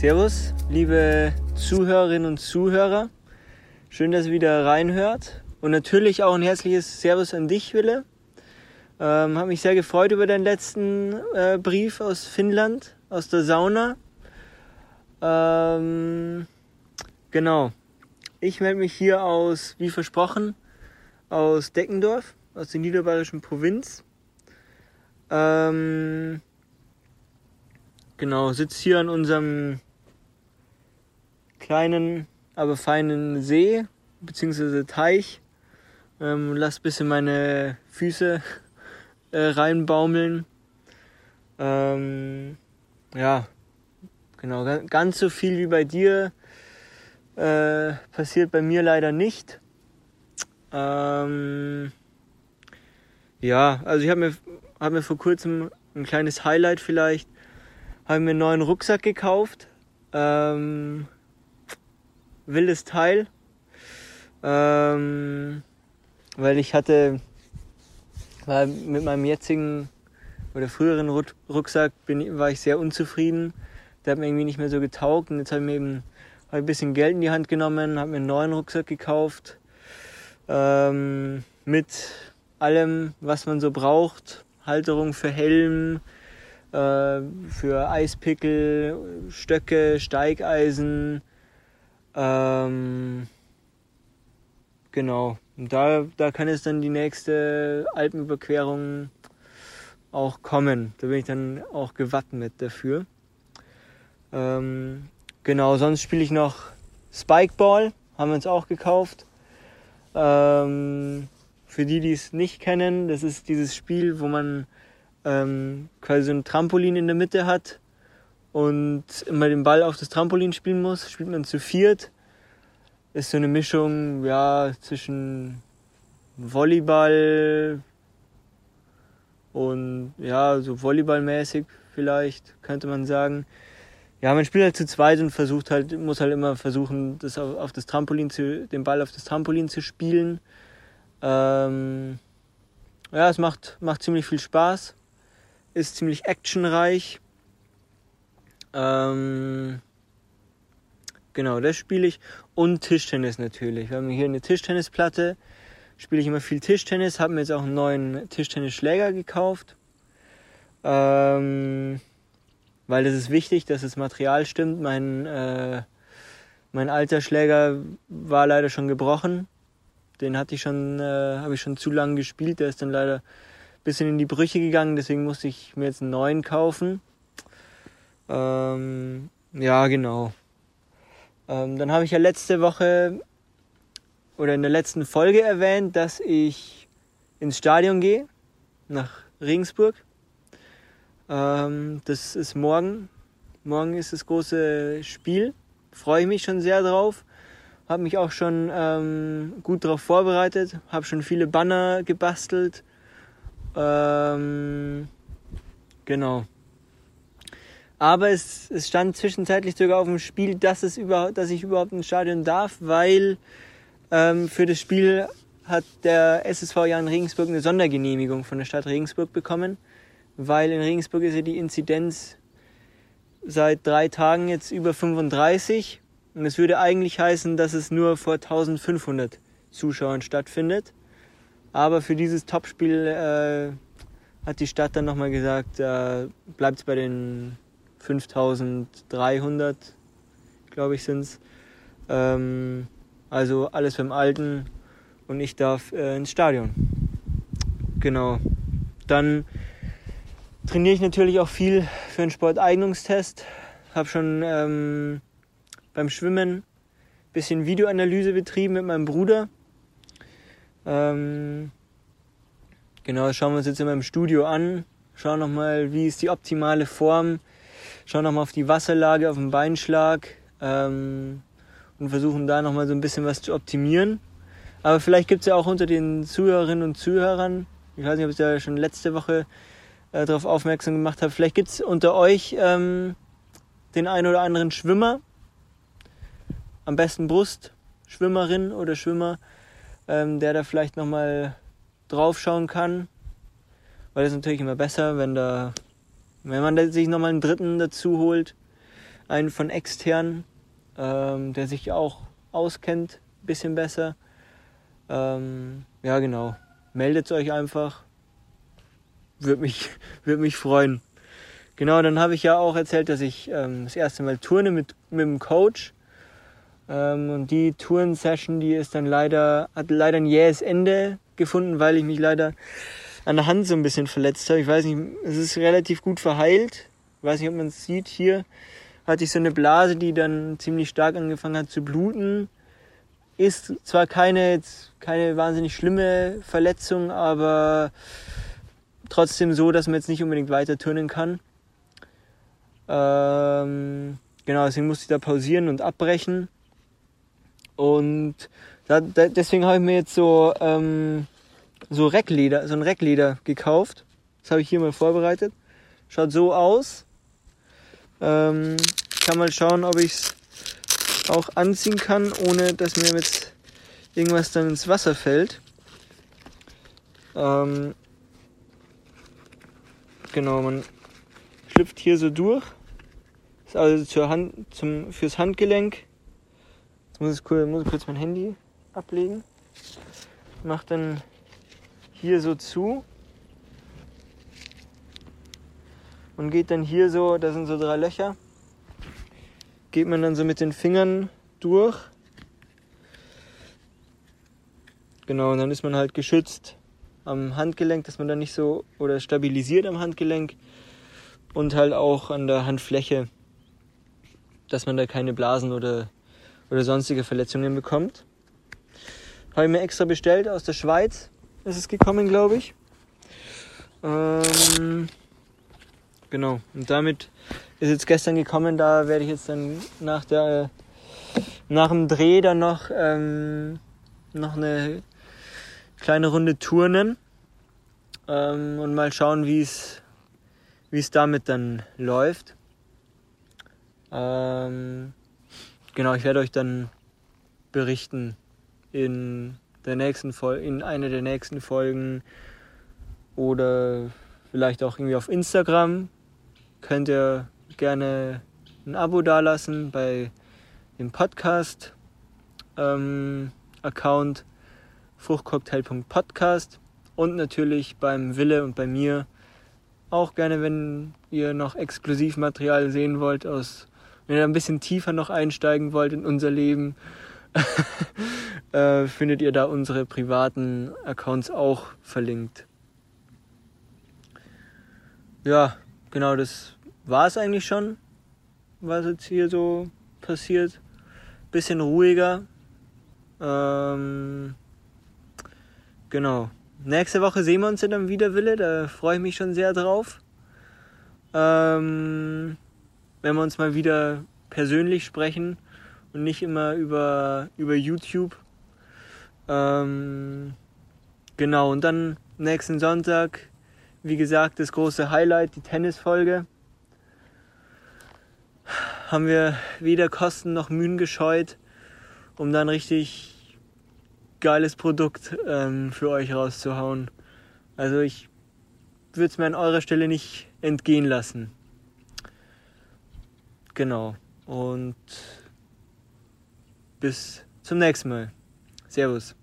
Servus, liebe Zuhörerinnen und Zuhörer. Schön, dass ihr wieder reinhört. Und natürlich auch ein herzliches Servus an dich, Wille. Habe mich sehr gefreut über deinen letzten Brief aus Finnland, aus der Sauna. Genau. Ich melde mich hier aus, wie versprochen, aus Deckendorf, aus der niederbayerischen Provinz. Genau, sitze hier an unserem kleinen, aber feinen See, beziehungsweise Teich. Lass ein bisschen meine Füße reinbaumeln. Ja, genau, ganz so viel wie bei dir passiert bei mir leider nicht. Ja, also ich habe mir vor kurzem ein kleines Highlight vielleicht, habe mir einen neuen Rucksack gekauft. Wildes Teil. Weil ich war mit meinem jetzigen oder früheren Rucksack war ich sehr unzufrieden. Der hat mir irgendwie nicht mehr so getaugt. Und jetzt habe ich ein bisschen Geld in die Hand genommen, habe mir einen neuen Rucksack gekauft. Mit allem, was man so braucht. Halterung für Helm, für Eispickel, Stöcke, Steigeisen. Genau. Und da kann es dann die nächste Alpenüberquerung auch kommen. Da bin ich dann auch gewappnet dafür. Genau, sonst spiele ich noch Spikeball, haben wir uns auch gekauft. Für die es nicht kennen, das ist dieses Spiel, wo man quasi so ein Trampolin in der Mitte hat und immer den Ball auf das Trampolin spielen muss. Spielt man zu viert. Ist so eine Mischung, ja, zwischen Volleyball und ja, so volleyballmäßig vielleicht, könnte man sagen. Ja, man spielt halt zu zweit und muss halt immer versuchen, den Ball auf das Trampolin zu spielen. Ja, es macht ziemlich viel Spaß, ist ziemlich actionreich. Genau, das spiele ich. Und Tischtennis natürlich. Wir haben hier eine Tischtennisplatte, spiele ich immer viel Tischtennis, habe mir jetzt auch einen neuen Tischtennisschläger gekauft. Weil das ist wichtig, dass das Material stimmt. Mein alter Schläger war leider schon gebrochen. Den habe ich schon zu lange gespielt. Der ist dann leider ein bisschen in die Brüche gegangen. Deswegen musste ich mir jetzt einen neuen kaufen. Ja, genau. Dann habe ich ja letzte Woche oder in der letzten Folge erwähnt, dass ich ins Stadion gehe, nach Regensburg. Das ist morgen. Morgen ist das große Spiel. Freue ich mich schon sehr drauf. Habe mich auch schon gut darauf vorbereitet. Habe schon viele Banner gebastelt. Genau. Aber es stand zwischenzeitlich sogar auf dem Spiel, dass ich überhaupt ins Stadion darf, weil für das Spiel hat der SSV Jahn Regensburg eine Sondergenehmigung von der Stadt Regensburg bekommen, weil in Regensburg ist ja die Inzidenz seit 3 Tagen jetzt über 35 und es würde eigentlich heißen, dass es nur vor 1500 Zuschauern stattfindet. Aber für dieses Topspiel hat die Stadt dann nochmal gesagt, bleibt es bei den 5300, glaube ich, sind's. Also alles beim Alten und ich darf ins Stadion. Genau. Dann trainiere ich natürlich auch viel für einen Sporteignungstest. Habe schon beim Schwimmen ein bisschen Videoanalyse betrieben mit meinem Bruder. Genau, das schauen wir uns jetzt in meinem Studio an. Schauen nochmal, wie ist die optimale Form. Schauen nochmal auf die Wasserlage, auf den Beinschlag und versuchen da nochmal so ein bisschen was zu optimieren. Aber vielleicht gibt es ja auch unter den Zuhörerinnen und Zuhörern, ich weiß nicht, ob ich da schon letzte Woche darauf aufmerksam gemacht habe, vielleicht gibt es unter euch den einen oder anderen Schwimmer, am besten Brustschwimmerin oder Schwimmer, der da vielleicht nochmal drauf schauen kann. Weil das ist natürlich immer besser, wenn man sich nochmal einen Dritten dazu holt. einen von extern, der sich auch auskennt, ein bisschen besser. Ja, genau. Meldet euch einfach. Würd mich freuen. Genau, dann habe ich ja auch erzählt, dass ich das erste Mal turne mit dem Coach. Und die Turn-Session, die ist dann hat leider ein jähes Ende gefunden, weil ich mich leider an der Hand so ein bisschen verletzt habe. Ich weiß nicht, es ist relativ gut verheilt. Ich weiß nicht, ob man es sieht. Hier hatte ich so eine Blase, die dann ziemlich stark angefangen hat zu bluten. Ist zwar keine wahnsinnig schlimme Verletzung, aber trotzdem so, dass man jetzt nicht unbedingt weiter turnen kann. Genau, deswegen musste ich da pausieren und abbrechen. Und deswegen habe ich mir jetzt so ein Reckleder gekauft. Das habe ich hier mal vorbereitet. Schaut so aus. Kann mal schauen, ob ich es auch anziehen kann, ohne dass mir jetzt irgendwas dann ins Wasser fällt. Genau, man schlüpft hier so durch. Ist also fürs Handgelenk. Jetzt muss ich kurz mein Handy ablegen. Mach dann hier so zu. Und geht dann hier so, da sind so 3 Löcher. Geht man dann so mit den Fingern durch. Genau, und dann ist man halt geschützt am Handgelenk, dass man dann nicht so, oder stabilisiert am Handgelenk und halt auch an der Handfläche, dass man da keine Blasen oder sonstige Verletzungen bekommt. Habe ich mir extra bestellt, aus der Schweiz ist es gekommen, glaube ich. Genau, und damit ist jetzt gestern gekommen, da werde ich jetzt dann nach dem Dreh dann noch eine kleine Runde turnen und mal schauen, wie es damit dann läuft. Genau, ich werde euch dann berichten in einer der nächsten Folgen oder vielleicht auch irgendwie auf Instagram. Könnt ihr gerne ein Abo dalassen bei dem Podcast Account fruchtcocktail.podcast und natürlich beim Wille und bei mir auch gerne, wenn ihr noch Exklusivmaterial sehen wollt, wenn ihr ein bisschen tiefer noch einsteigen wollt in unser Leben, findet ihr da unsere privaten Accounts auch verlinkt. Ja, genau, das war es eigentlich schon, was jetzt hier so passiert. Bisschen ruhiger. Genau. Nächste Woche sehen wir uns ja dann wieder, Wille. Da freue ich mich schon sehr drauf. Wenn wir uns mal wieder persönlich sprechen und nicht immer über YouTube. Genau, und dann nächsten Sonntag, wie gesagt, das große Highlight, die Tennisfolge. Haben wir weder Kosten noch Mühen gescheut, um dann richtig geiles Produkt für euch rauszuhauen. Also ich würde es mir an eurer Stelle nicht entgehen lassen. Genau. Und bis zum nächsten Mal. Servus.